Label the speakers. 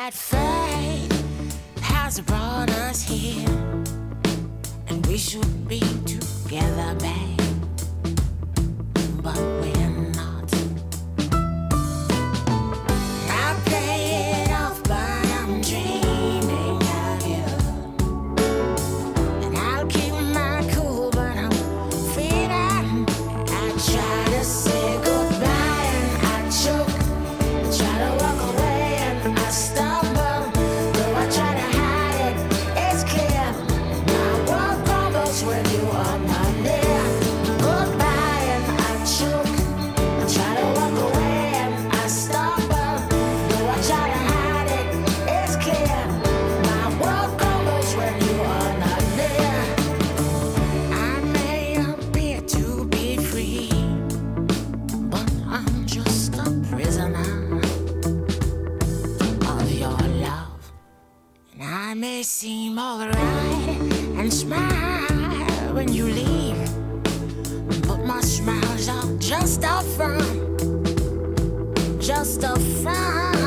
Speaker 1: that fate has brought us here, and we should be together, babe, but we're not. I play it off, but I'm dreaming of you, and I'll keep my cool, but I'm feeling. I try to say goodbye and I choke, I try to walk away and I stumble, though I try to hide it, it's clear. My world crumbles when you are not near. Goodbye and I choke, I try to walk away and I stumble, though I try to hide it, it's clear. My world crumbles when you are not near. I may appear to be free, but I'm just a prisoner of your love. And I may seem alright and smile when you leave, but my smiles are just a front, just a front.